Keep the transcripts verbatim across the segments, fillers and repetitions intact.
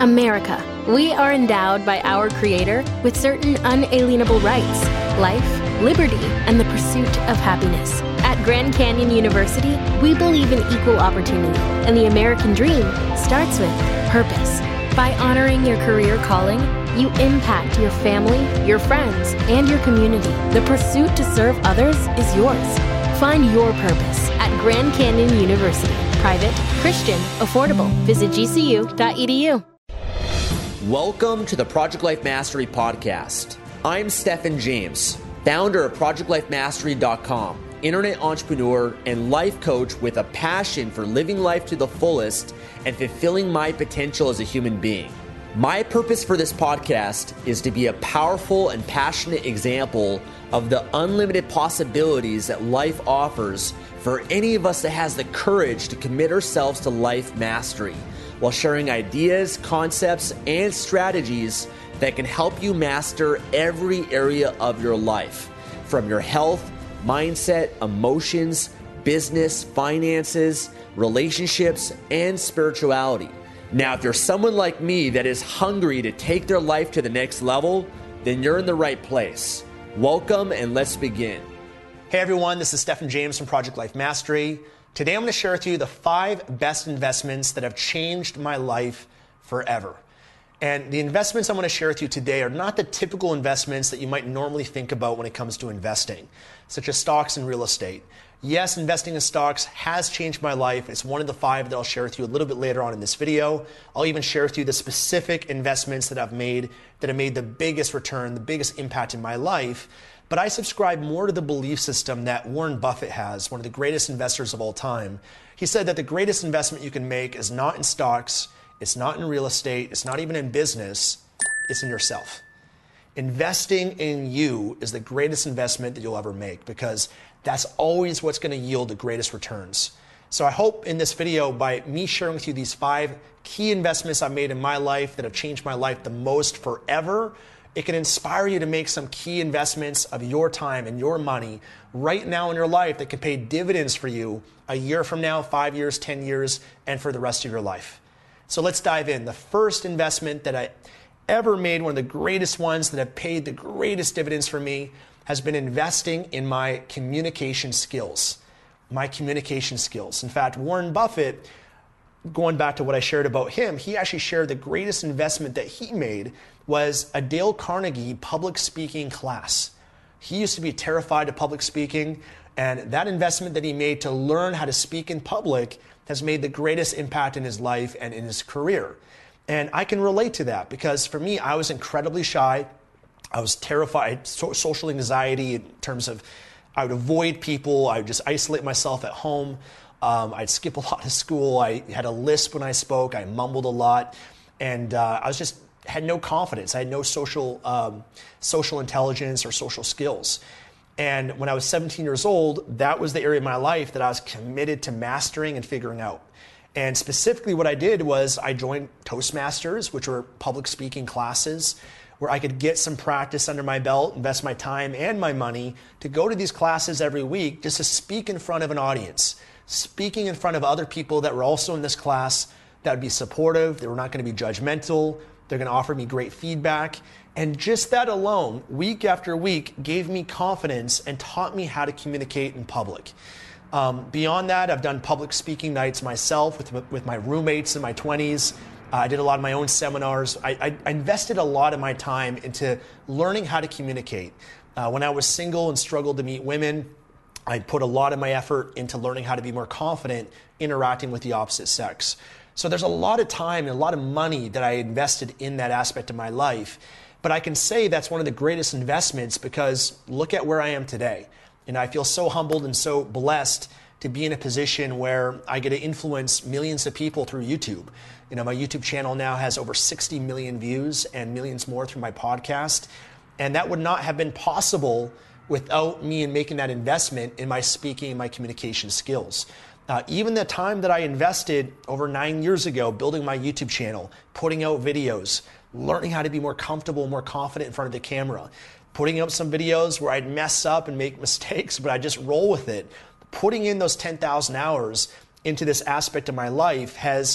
America. We are endowed by our Creator with certain unalienable rights: life, liberty, and the pursuit of happiness. At Grand Canyon University, we believe in equal opportunity, and the American dream starts with purpose. By honoring your career calling, you impact your family, your friends, and your community. The pursuit to serve others is yours. Find your purpose at Grand Canyon University. Private, Christian, affordable. Visit G C U dot E D U. Welcome to the Project Life Mastery podcast. I'm Stephen James, founder of Project Life Mastery dot com, internet entrepreneur and life coach with a passion for living life to the fullest and fulfilling my potential as a human being. My purpose for this podcast is to be a powerful and passionate example of the unlimited possibilities that life offers for any of us that has the courage to commit ourselves to life mastery, while sharing ideas, concepts, and strategies that can help you master every area of your life, from your health, mindset, emotions, business, finances, relationships, and spirituality. Now, if you're someone like me that is hungry to take their life to the next level, then you're in the right place. Welcome, and let's begin. Hey everyone, this is Stephen James from Project Life Mastery. Today I'm going to share with you the five best investments that have changed my life forever. And the investments I'm going to share with you today are not the typical investments that you might normally think about when it comes to investing, such as stocks and real estate. Yes, investing in stocks has changed my life. It's one of the five that I'll share with you a little bit later on in this video. I'll even share with you the specific investments that I've made that have made the biggest return, the biggest impact in my life. But I subscribe more to the belief system that Warren Buffett has, one of the greatest investors of all time. He said that the greatest investment you can make is not in stocks, it's not in real estate, it's not even in business, it's in yourself. Investing in you is the greatest investment that you'll ever make, because that's always what's going to yield the greatest returns. So I hope in this video, by me sharing with you these five key investments I've made in my life that have changed my life the most forever, it can inspire you to make some key investments of your time and your money right now in your life that can pay dividends for you a year from now, five years, ten years, and for the rest of your life. So let's dive in. The first investment that I ever made, one of the greatest ones that have paid the greatest dividends for me, has been investing in my communication skills. My communication skills. In fact, Warren Buffett, going back to what I shared about him, he actually shared the greatest investment that he made was a Dale Carnegie public speaking class. He used to be terrified of public speaking, and that investment that he made to learn how to speak in public has made the greatest impact in his life and in his career. And I can relate to that, because for me, I was incredibly shy. I was terrified, so, social anxiety in terms of I would avoid people. I would just isolate myself at home. Um, I'd skip a lot of school. I had a lisp when I spoke. I mumbled a lot. And uh, I was just had no confidence. I had no social um, social intelligence or social skills. And when I was seventeen years old, that was the area of my life that I was committed to mastering and figuring out. And specifically what I did was I joined Toastmasters, which were public speaking classes, where I could get some practice under my belt, invest my time and my money to go to these classes every week just to speak in front of an audience, speaking in front of other people that were also in this class that would be supportive, they were not going to be judgmental, they're going to offer me great feedback. And just that alone, week after week, gave me confidence and taught me how to communicate in public. Um, beyond that, I've done public speaking nights myself with, with my roommates in my twenties. Uh, I did a lot of my own seminars. I, I, I invested a lot of my time into learning how to communicate. Uh, when I was single and struggled to meet women, I put a lot of my effort into learning how to be more confident interacting with the opposite sex. So there's a lot of time and a lot of money that I invested in that aspect of my life. But I can say that's one of the greatest investments, because look at where I am today. And I feel so humbled and so blessed to be in a position where I get to influence millions of people through YouTube. You know, my YouTube channel now has over sixty million views and millions more through my podcast. And that would not have been possible without me in making that investment in my speaking and my communication skills. Uh, even the time that I invested over nine years ago building my YouTube channel, putting out videos, learning how to be more comfortable, more confident in front of the camera, putting up some videos where I'd mess up and make mistakes, but I just roll with it. Putting in those ten thousand hours into this aspect of my life has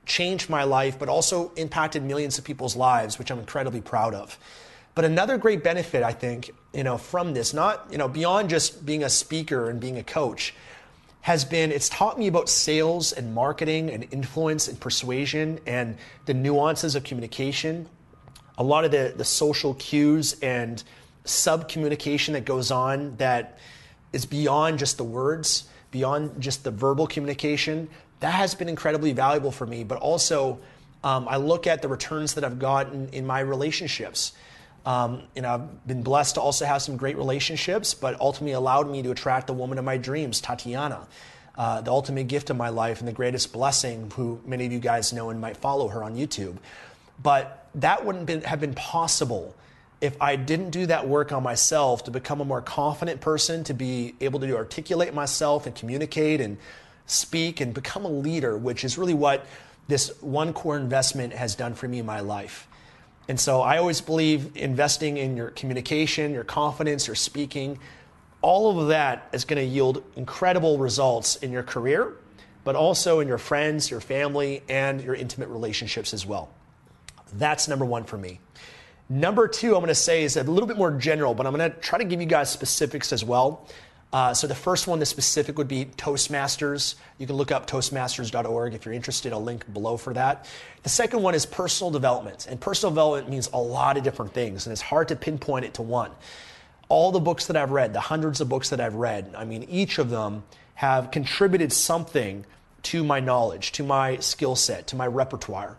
changed my life, but also impacted millions of people's lives, which I'm incredibly proud of. But another great benefit, I think, you know, from this, not, you know, beyond just being a speaker and being a coach, has been it's taught me about sales and marketing and influence and persuasion and the nuances of communication, a lot of the, the social cues and sub-communication that goes on that is beyond just the words, beyond just the verbal communication. That has been incredibly valuable for me, but also um, I look at the returns that I've gotten in my relationships. Um, you know, I've been blessed to also have some great relationships, but ultimately allowed me to attract the woman of my dreams, Tatiana, uh, the ultimate gift of my life and the greatest blessing, who many of you guys know and might follow her on YouTube. But that wouldn't been, have been possible if I didn't do that work on myself to become a more confident person, to be able to articulate myself and communicate and speak and become a leader, which is really what this one core investment has done for me in my life. And so I always believe investing in your communication, your confidence, your speaking, all of that is going to yield incredible results in your career, but also in your friends, your family, and your intimate relationships as well. That's number one for me. Number two, I'm going to say is a little bit more general, but I'm going to try to give you guys specifics as well. Uh, so the first one, the specific, would be Toastmasters. You can look up toastmasters dot org if you're interested. I'll link below for that. The second one is personal development. And personal development means a lot of different things, and it's hard to pinpoint it to one. All the books that I've read, the hundreds of books that I've read, I mean, each of them have contributed something to my knowledge, to my skill set, to my repertoire.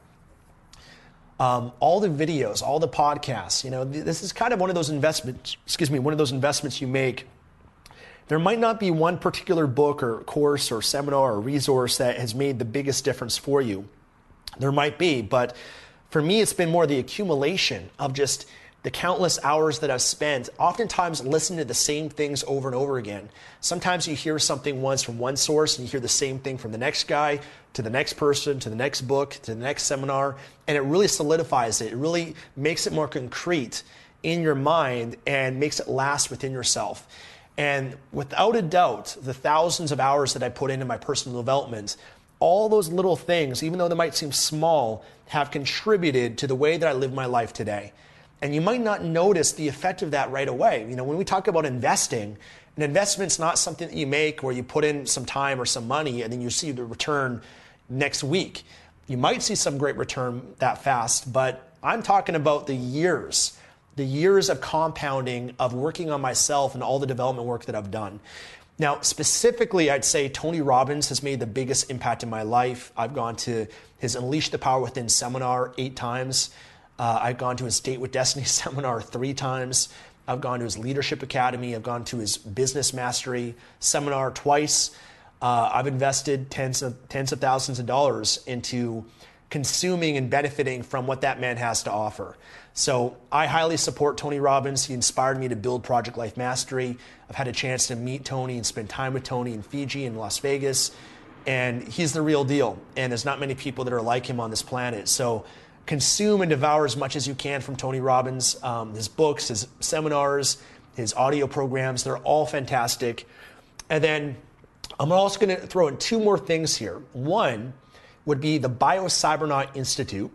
Um, all the videos, all the podcasts, you know, th- this is kind of one of those investments, excuse me, one of those investments you make. There might not be one particular book or course or seminar or resource that has made the biggest difference for you. There might be, but for me, it's been more the accumulation of just the countless hours that I've spent, oftentimes listening to the same things over and over again. Sometimes you hear something once from one source and you hear the same thing from the next guy, to the next person, to the next book, to the next seminar, and it really solidifies it. It really makes it more concrete in your mind and makes it last within yourself. And without a doubt, the thousands of hours that I put into my personal development, all those little things, even though they might seem small, have contributed to the way that I live my life today. And you might not notice the effect of that right away. You know, when we talk about investing, an investment's not something that you make where you put in some time or some money and then you see the return next week. You might see some great return that fast, but I'm talking about the years, the years of compounding, of working on myself and all the development work that I've done. Now, specifically, I'd say Tony Robbins has made the biggest impact in my life. I've gone to his Unleash the Power Within seminar eight times. Uh, I've gone to his Date with Destiny seminar three times. I've gone to his Leadership Academy. I've gone to his Business Mastery seminar twice. Uh, I've invested tens of tens of thousands of dollars into consuming and benefiting from what that man has to offer. So I highly support Tony Robbins. He inspired me to build Project Life Mastery. I've had a chance to meet Tony and spend time with Tony in Fiji and Las Vegas. And he's the real deal. And there's not many people that are like him on this planet. So consume and devour as much as you can from Tony Robbins. Um, his books, his seminars, his audio programs, they're all fantastic. And then I'm also going to throw in two more things here. One would be the Biocybernaut Institute.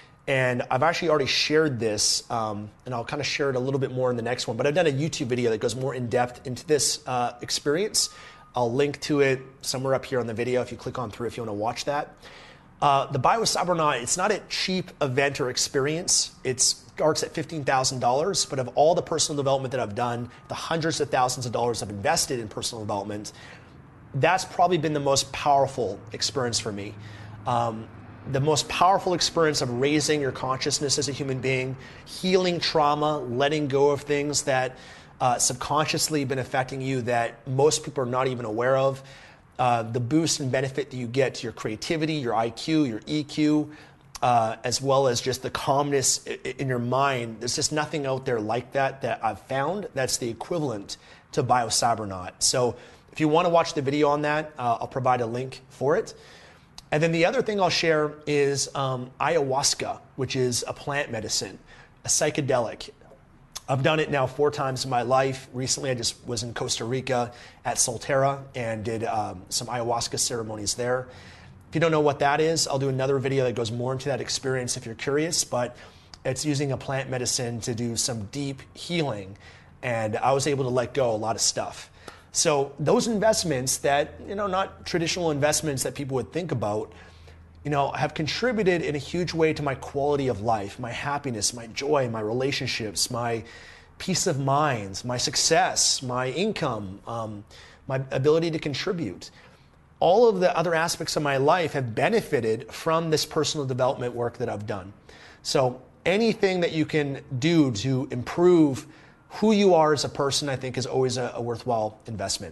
And I've actually already shared this, um, and I'll kind of share it a little bit more in the next one. But I've done a YouTube video that goes more in depth into this uh, experience. I'll link to it somewhere up here on the video if you click on through if you want to watch that. Uh, the Biocybernaut, it's not a cheap event or experience. It starts at fifteen thousand dollars, but of all the personal development that I've done, the hundreds of thousands of dollars I've invested in personal development, that's probably been the most powerful experience for me. Um, the most powerful experience of raising your consciousness as a human being, healing trauma, letting go of things that uh, subconsciously been affecting you that most people are not even aware of. Uh, the boost and benefit that you get to your creativity, your I Q, your E Q, uh, as well as just the calmness in your mind. There's just nothing out there like that that I've found that's the equivalent to Biocybernaut. So if you want to watch the video on that, uh, I'll provide a link for it. And then the other thing I'll share is um, ayahuasca, which is a plant medicine, a psychedelic. I've done it now four times in my life. Recently, I just was in Costa Rica at Solterra and did um, some ayahuasca ceremonies there. If you don't know what that is, I'll do another video that goes more into that experience if you're curious, but it's using a plant medicine to do some deep healing, and I was able to let go a lot of stuff. So those investments that, you know, not traditional investments that people would think about, you know, have contributed in a huge way to my quality of life, my happiness, my joy, my relationships, my peace of mind, my success, my income, um, my ability to contribute. All of the other aspects of my life have benefited from this personal development work that I've done. So anything that you can do to improve who you are as a person, I think, is always a, a worthwhile investment.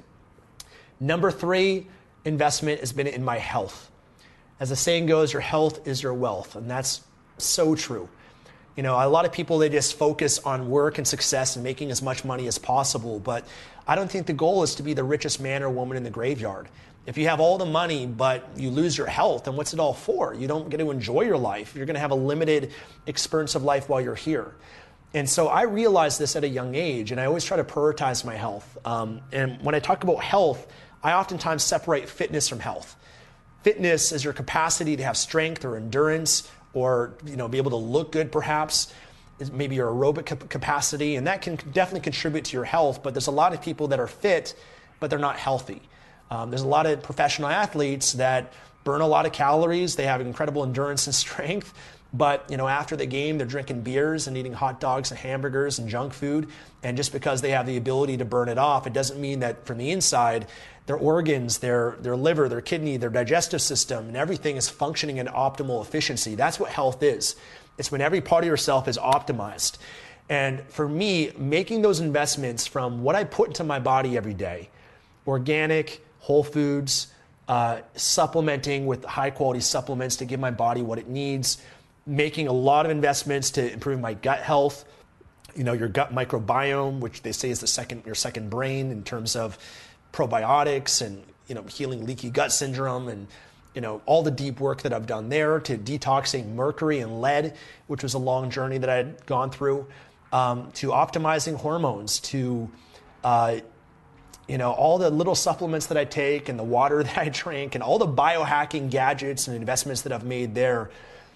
Number three investment has been in my health. As the saying goes, your health is your wealth, and that's so true. You know, a lot of people, they just focus on work and success and making as much money as possible, but I don't think the goal is to be the richest man or woman in the graveyard. If you have all the money, but you lose your health, then what's it all for? You don't get to enjoy your life. You're going to have a limited experience of life while you're here. And so I realized this at a young age, and I always try to prioritize my health. Um, and when I talk about health, I oftentimes separate fitness from health. Fitness is your capacity to have strength or endurance, or, you know, be able to look good perhaps, maybe your aerobic capacity, and that can definitely contribute to your health. But there's a lot of people that are fit, but they're not healthy. Um, there's a lot of professional athletes that burn a lot of calories. They have incredible endurance and strength, but, you know, after the game, they're drinking beers and eating hot dogs and hamburgers and junk food. And just because they have the ability to burn it off, it doesn't mean that from the inside, their organs, their, their liver, their kidney, their digestive system, and everything is functioning in optimal efficiency. That's what health is. It's when every part of yourself is optimized. And for me, making those investments from what I put into my body every day, organic, whole foods, uh, supplementing with high quality supplements to give my body what it needs, making a lot of investments to improve my gut health, you know, your gut microbiome, which they say is the second, your second brain in terms of probiotics and, you know, healing leaky gut syndrome, and, you know, all the deep work that I've done there, to detoxing mercury and lead, which was a long journey that I had gone through, um, to optimizing hormones, to, uh, you know, all the little supplements that I take and the water that I drink and all the biohacking gadgets and investments that I've made there.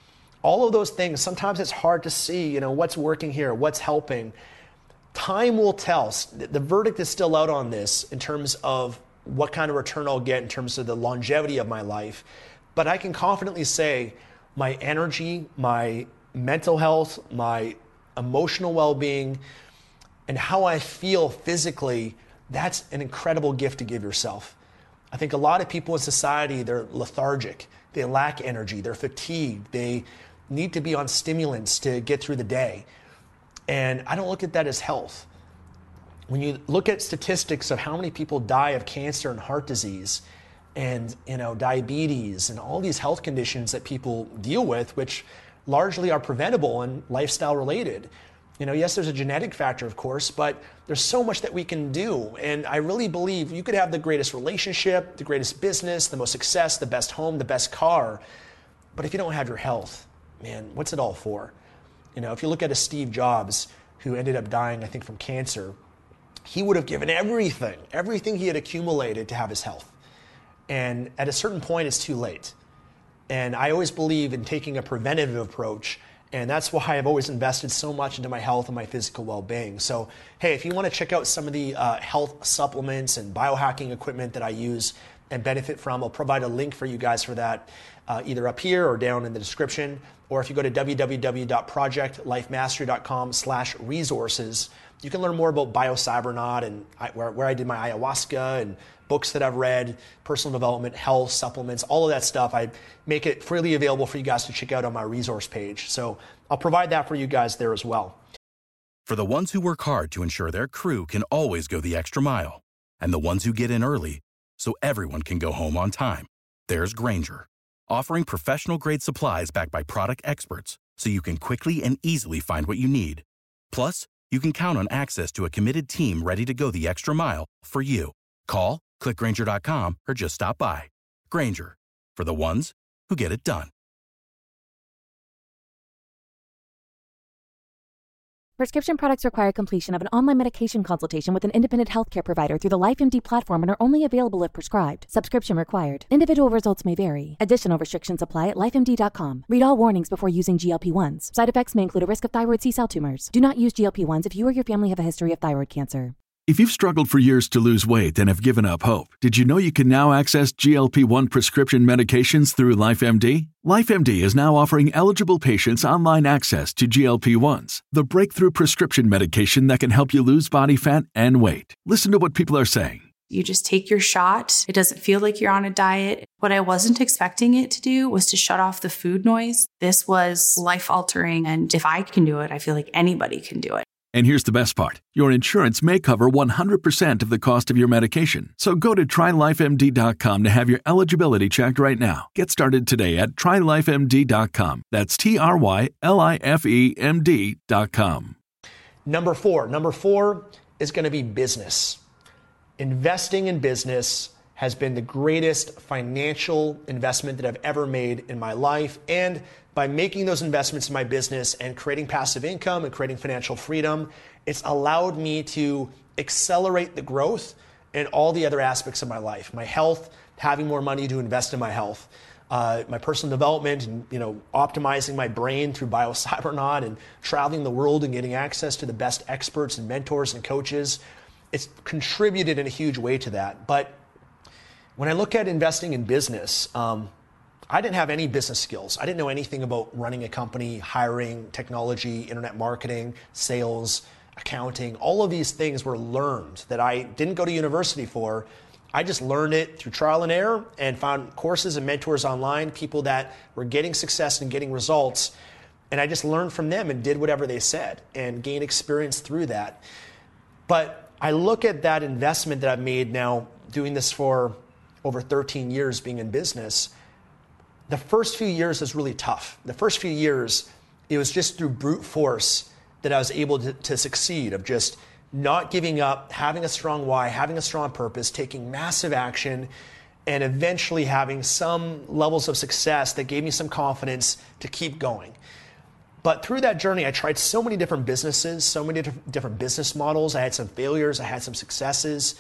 All of those things, sometimes it's hard to see, you know, what's working here, what's helping. Time will tell. The verdict is still out on this in terms of what kind of return I'll get in terms of the longevity of my life. But I can confidently say my energy, my mental health, my emotional well-being, and how I feel physically, that's an incredible gift to give yourself. I think a lot of people in society, they're lethargic. They lack energy. They're fatigued. They need to be on stimulants to get through the day. And I don't look at that as health. When you look at statistics of how many people die of cancer and heart disease and, you know, diabetes and all these health conditions that people deal with, which largely are preventable and lifestyle related. You know, yes, there's a genetic factor, of course, but there's so much that we can do. And I really believe you could have the greatest relationship, the greatest business, the most success, the best home, the best car. But if you don't have your health, man, what's it all for? You know, if you look at a Steve Jobs, who ended up dying, I think, from cancer, he would have given everything, everything he had accumulated to have his health. And at a certain point, it's too late. And I always believe in taking a preventative approach. And that's why I've always invested so much into my health and my physical well-being. So, hey, if you want to check out some of the uh, health supplements and biohacking equipment that I use and benefit from, I'll provide a link for you guys for that, uh, either up here or down in the description. Or if you go to w w w dot project life mastery dot com slash resources, you can learn more about BioCybernaut and I, where, where I did my ayahuasca and books that I've read, personal development, health, supplements, all of that stuff. I make it freely available for you guys to check out on my resource page. So I'll provide that for you guys there as well. For the ones who work hard to ensure their crew can always go the extra mile, and the ones who get in early so everyone can go home on time, there's Grainger, offering professional-grade supplies backed by product experts so you can quickly and easily find what you need. Plus, you can count on access to a committed team ready to go the extra mile for you. Call, click Grainger dot com, or just stop by. Grainger, for the ones who get it done. Prescription products require completion of an online medication consultation with an independent healthcare provider through the LifeMD platform and are only available if prescribed. Subscription required. Individual results may vary. Additional restrictions apply at life M D dot com. Read all warnings before using G L P one s. Side effects may include a risk of thyroid C-cell tumors. Do not use G L P one s if you or your family have a history of thyroid cancer. If you've struggled for years to lose weight and have given up hope, did you know you can now access G L P one prescription medications through LifeMD? LifeMD is now offering eligible patients online access to G L P ones, the breakthrough prescription medication that can help you lose body fat and weight. Listen to what people are saying. You just take your shot. It doesn't feel like you're on a diet. What I wasn't expecting it to do was to shut off the food noise. This was life-altering, and if I can do it, I feel like anybody can do it. And here's the best part. Your insurance may cover one hundred percent of the cost of your medication. So go to try life M D dot com to have your eligibility checked right now. Get started today at try life M D dot com. That's T R Y L I F E M D dot com. Number four. Number four is going to be business. Investing in business has been the greatest financial investment that I've ever made in my life. And by making those investments in my business and creating passive income and creating financial freedom, it's allowed me to accelerate the growth in all the other aspects of my life. My health, having more money to invest in my health, uh, my personal development, and you know, optimizing my brain through BioCybernaut and traveling the world and getting access to the best experts and mentors and coaches. It's contributed in a huge way to that. But when I look at investing in business, um, I didn't have any business skills. I didn't know anything about running a company, hiring, technology, internet marketing, sales, accounting. All of these things were learned that I didn't go to university for. I just learned it through trial and error and found courses and mentors online, people that were getting success and getting results. And I just learned from them and did whatever they said and gained experience through that. But I look at that investment that I've made now, doing this for over thirteen years being in business. The first few years is really tough. The first few years, it was just through brute force that I was able to, to succeed, of just not giving up, having a strong why, having a strong purpose, taking massive action, and eventually having some levels of success that gave me some confidence to keep going. But through that journey, I tried so many different businesses, so many different business models. I had some failures, I had some successes.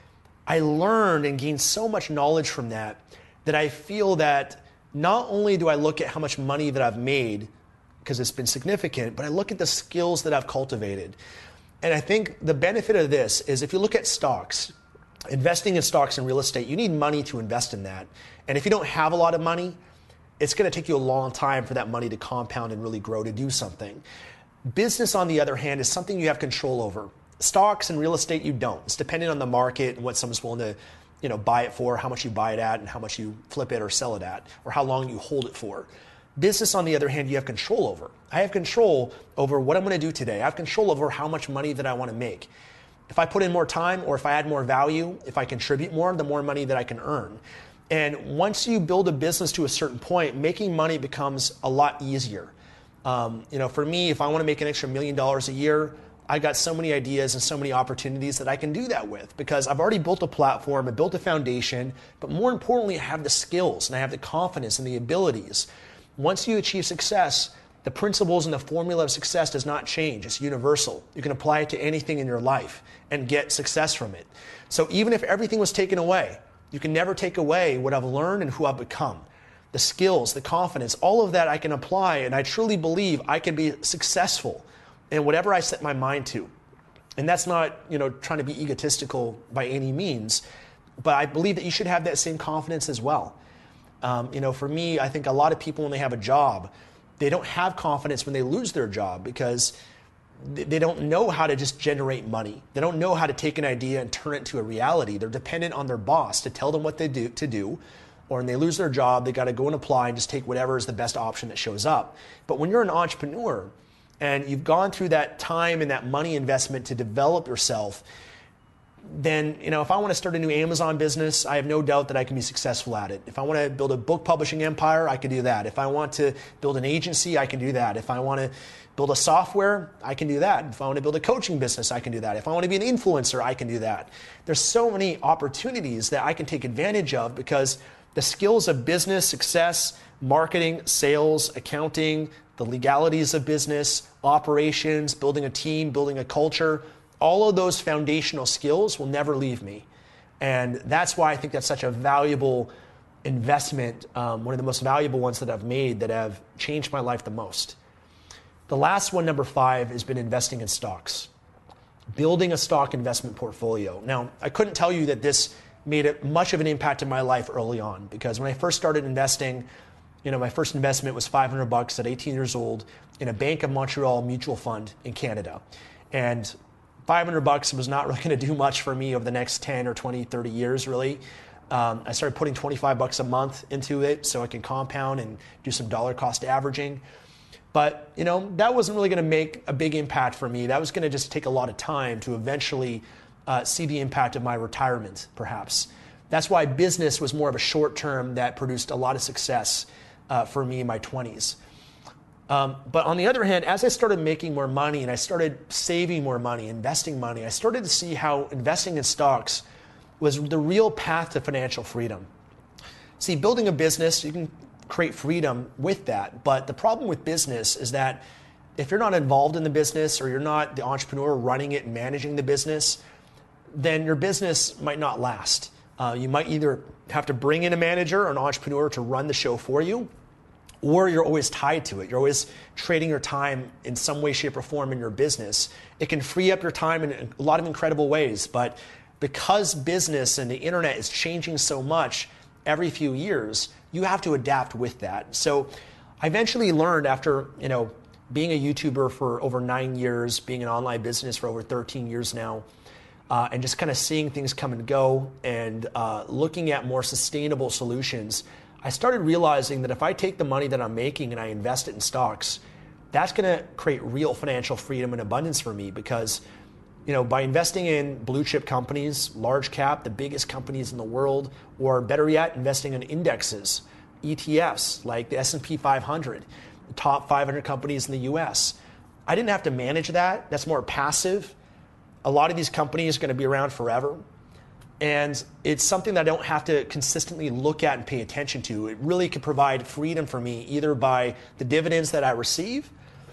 I learned and gained so much knowledge from that, that I feel that not only do I look at how much money that I've made, because it's been significant, but I look at the skills that I've cultivated. And I think the benefit of this is if you look at stocks, investing in stocks and real estate, you need money to invest in that. And if you don't have a lot of money, it's going to take you a long time for that money to compound and really grow to do something. Business, on the other hand, is something you have control over. Stocks and real estate, you don't. It's dependent on the market and what someone's willing to you know, buy it for, how much you buy it at, and how much you flip it or sell it at, or how long you hold it for. Business, on the other hand, you have control over. I have control over what I'm going to do today. I have control over how much money that I want to make. If I put in more time, or if I add more value, if I contribute more, the more money that I can earn. And once you build a business to a certain point, making money becomes a lot easier. Um, you know, for me, if I want to make an extra million dollars a year, I got so many ideas and so many opportunities that I can do that with, because I've already built a platform, I built a foundation, but more importantly, I have the skills and I have the confidence and the abilities. Once you achieve success, the principles and the formula of success does not change. It's universal. You can apply it to anything in your life and get success from it. So even if everything was taken away, you can never take away what I've learned and who I've become. The skills, the confidence, all of that I can apply, and I truly believe I can be successful in whatever I set my mind to. And that's not, you know, trying to be egotistical by any means, but I believe that you should have that same confidence as well. Um, you know, for me, I think a lot of people, when they have a job, they don't have confidence when they lose their job, because they don't know how to just generate money. They don't know how to take an idea and turn it into a reality. They're dependent on their boss to tell them what they do to do, or when they lose their job, they got to go and apply and just take whatever is the best option that shows up. But when you're an entrepreneur and you've gone through that time and that money investment to develop yourself, then, you know, if I want to start a new Amazon business, I have no doubt that I can be successful at it. If I want to build a book publishing empire, I can do that. If I want to build an agency, I can do that. If I want to build a software, I can do that. If I want to build a coaching business, I can do that. If I want to be an influencer, I can do that. There's so many opportunities that I can take advantage of, because the skills of business, success, marketing, sales, accounting, the legalities of business, operations, building a team, building a culture, all of those foundational skills will never leave me. And that's why I think that's such a valuable investment, um, one of the most valuable ones that I've made that have changed my life the most. The last one, number five, has been investing in stocks, building a stock investment portfolio. Now, I couldn't tell you that this made a, much of an impact in my life early on, because when I first started investing, you know, my first investment was five hundred bucks at eighteen years old in a Bank of Montreal mutual fund in Canada. And five hundred bucks was not really going to do much for me over the next ten or twenty, thirty years, really. Um, I started putting twenty-five bucks a month into it so I can compound and do some dollar cost averaging. But, you know, that wasn't really going to make a big impact for me. That was going to just take a lot of time to eventually uh, see the impact of my retirement, perhaps. That's why business was more of a short term that produced a lot of success uh, for me in my twenties. Um, but on the other hand, as I started making more money and I started saving more money, investing money, I started to see how investing in stocks was the real path to financial freedom. See, building a business, you can create freedom with that. But the problem with business is that if you're not involved in the business or you're not the entrepreneur running it and managing the business, then your business might not last. Uh, you might either have to bring in a manager or an entrepreneur to run the show for you, or you're always tied to it. You're always trading your time in some way, shape, or form in your business. It can free up your time in a lot of incredible ways, but because business and the internet is changing so much every few years, you have to adapt with that. So I eventually learned after, you know, being a YouTuber for over nine years, being an online business for over thirteen years now, uh, and just kind of seeing things come and go and uh, looking at more sustainable solutions, I started realizing that if I take the money that I'm making and I invest it in stocks, that's going to create real financial freedom and abundance for me, because, you know, by investing in blue chip companies, large cap, the biggest companies in the world, or better yet, investing in indexes, E T Fs like the S and P five hundred, the top five hundred companies in the U S. I didn't have to manage that. That's more passive. A lot of these companies are going to be around forever. And it's something that I don't have to consistently look at and pay attention to. It really could provide freedom for me, either by the dividends that I receive,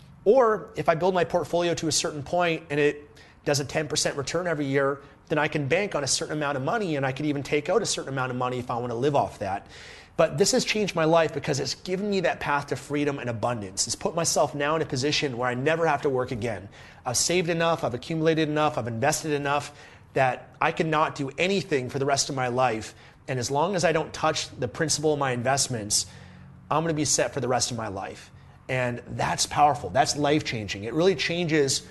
or if I build my portfolio to a certain point and it does a ten percent return every year, then I can bank on a certain amount of money, and I could even take out a certain amount of money if I want to live off that. But this has changed my life because it's given me that path to freedom and abundance. It's put myself now in a position where I never have to work again. I've saved enough, I've accumulated enough, I've invested enough that I can not do anything for the rest of my life. And as long as I don't touch the principal of my investments, I'm going to be set for the rest of my life. And that's powerful. That's life-changing. It really changes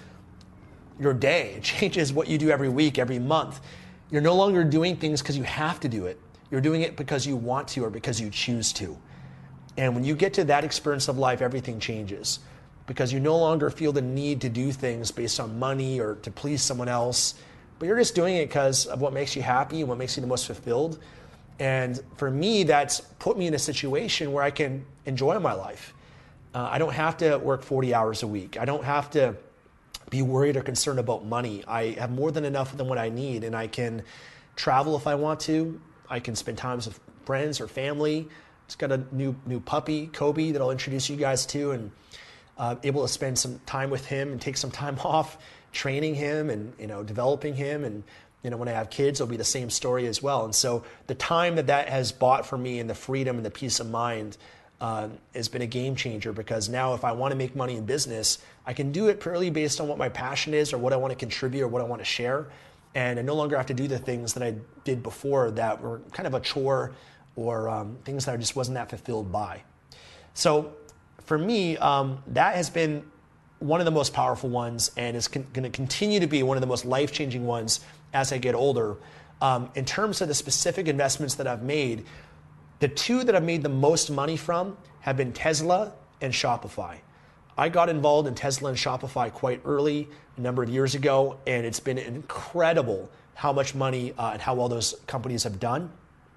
your day. It changes what you do every week, every month. You're no longer doing things because you have to do it. You're doing it because you want to or because you choose to. And when you get to that experience of life, everything changes, because you no longer feel the need to do things based on money or to please someone else, but you're just doing it because of what makes you happy and what makes you the most fulfilled. And for me, that's put me in a situation where I can enjoy my life. Uh, I don't have to work forty hours a week. I don't have to be worried or concerned about money. I have more than enough than what I need, and I can travel if I want to. I can spend time with friends or family. Just got a new new puppy, Kobe, that I'll introduce you guys to, and uh, able to spend some time with him and take some time off training him and, you know, developing him. And, you know, when I have kids, it'll be the same story as well. And so the time that that has bought for me and the freedom and the peace of mind uh, has been a game changer, because now if I want to make money in business, I can do it purely based on what my passion is or what I want to contribute or what I want to share. And I no longer have to do the things that I did before that were kind of a chore or um, things that I just wasn't that fulfilled by. So for me, um, that has been one of the most powerful ones, and is con- going to continue to be one of the most life-changing ones as I get older. Um, in terms of the specific investments that I've made, the two that I've made the most money from have been Tesla and Shopify. I got involved in Tesla and Shopify quite early, a number of years ago, and it's been incredible how much money uh, and how well those companies have done.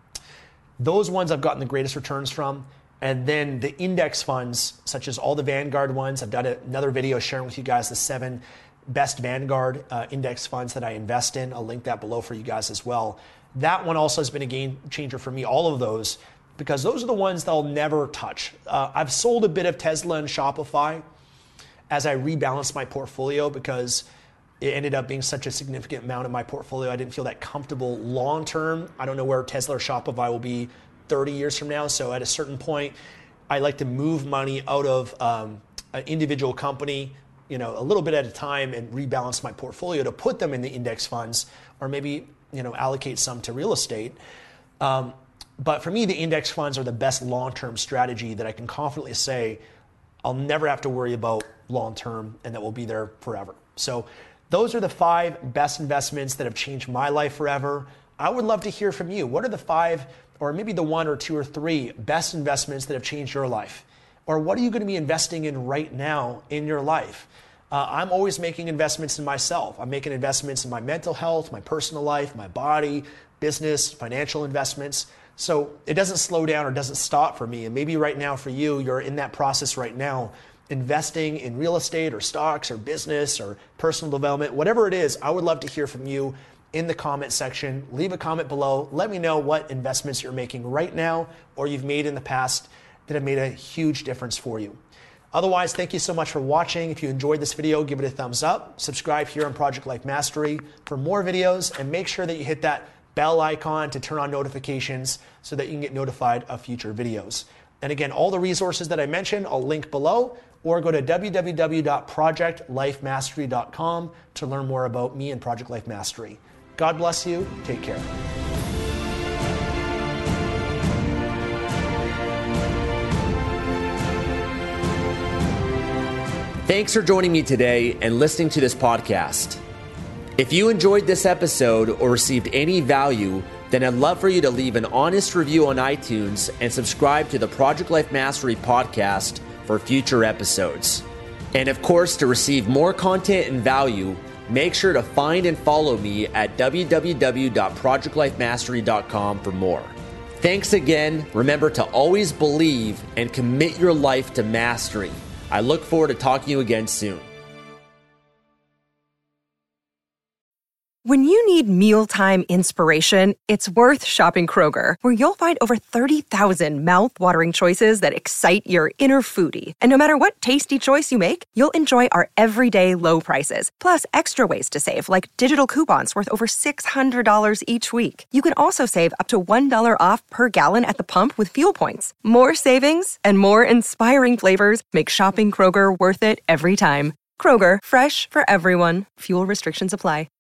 Those ones I've gotten the greatest returns from. And then the index funds, such as all the Vanguard ones, I've done another video sharing with you guys the seven best Vanguard uh, index funds that I invest in. I'll link that below for you guys as well. That one also has been a game changer for me. All of those because those are the ones that I'll never touch. Uh, I've sold a bit of Tesla and Shopify as I rebalanced my portfolio because it ended up being such a significant amount of my portfolio. I didn't feel that comfortable long term. I don't know where Tesla or Shopify will be thirty years from now. So at a certain point, I like to move money out of um, an individual company, you know, a little bit at a time and rebalance my portfolio to put them in the index funds or maybe, you know, allocate some to real estate. Um, but for me, the index funds are the best long-term strategy that I can confidently say I'll never have to worry about long-term and that will be there forever. So those are the five best investments that have changed my life forever. I would love to hear from you. What are the five, or maybe the one or two or three best investments that have changed your life? Or what are you going to be investing in right now in your life? Uh, I'm always making investments in myself. I'm making investments in my mental health, my personal life, my body, business, financial investments. So it doesn't slow down or doesn't stop for me. And maybe right now for you, you're in that process right now, investing in real estate or stocks or business or personal development, whatever it is. I would love to hear from you in the comment section. Leave a comment below. Let me know what investments you're making right now or you've made in the past that have made a huge difference for you. Otherwise, thank you so much for watching. If you enjoyed this video, give it a thumbs up. Subscribe here on Project Life Mastery for more videos, and make sure that you hit that bell icon to turn on notifications so that you can get notified of future videos. And again, all the resources that I mentioned, I'll link below, or go to w w w dot project life mastery dot com to learn more about me and Project Life Mastery. God bless you. Take care. Thanks for joining me today and listening to this podcast. If you enjoyed this episode or received any value, then I'd love for you to leave an honest review on iTunes and subscribe to the Project Life Mastery podcast for future episodes. And of course, to receive more content and value, make sure to find and follow me at w w w dot project life mastery dot com for more. Thanks again. Remember to always believe and commit your life to mastery. I look forward to talking to you again soon. When you need mealtime inspiration, it's worth shopping Kroger, where you'll find over thirty thousand mouth-watering choices that excite your inner foodie. And no matter what tasty choice you make, you'll enjoy our everyday low prices, plus extra ways to save, like digital coupons worth over six hundred dollars each week. You can also save up to one dollar off per gallon at the pump with fuel points. More savings and more inspiring flavors make shopping Kroger worth it every time. Kroger, fresh for everyone. Fuel restrictions apply.